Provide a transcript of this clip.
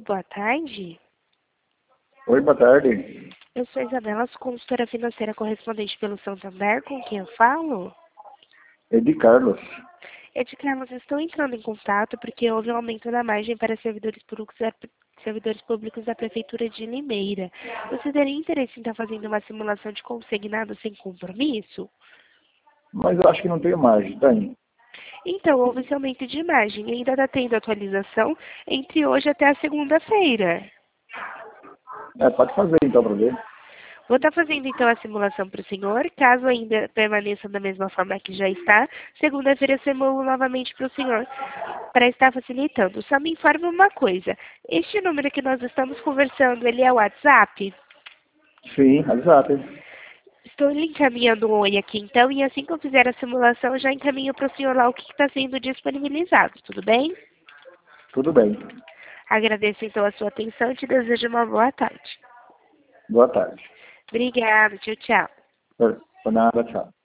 boa tarde. Oi, boa tarde. Eu sou Isabela, sou consultora financeira correspondente pelo Santander, com quem eu falo? É de Carlos. Carlos, estou entrando em contato porque houve um aumento na margem para servidores públicos da Prefeitura de Limeira. Você teria interesse em estar fazendo uma simulação de consignado sem compromisso? Mas eu acho que não tem margem, tá aí. Então, houve esse aumento de margem e ainda está tendo atualização entre hoje até a segunda-feira. Pode fazer então para ver. Vou estar fazendo então a simulação para o senhor, caso ainda permaneça da mesma forma que já está, segunda-feira eu simulo novamente para o senhor, para estar facilitando. Só me informe uma coisa, este número que nós estamos conversando, ele é o WhatsApp? Sim, exato. Estou lhe encaminhando um oi aqui então, e assim que eu fizer a simulação, eu já encaminho para o senhor lá o que está sendo disponibilizado, tudo bem? Tudo bem. Agradeço então a sua atenção e te desejo uma boa tarde. Boa tarde. Obrigada, tchau, tchau. Por nada, tchau.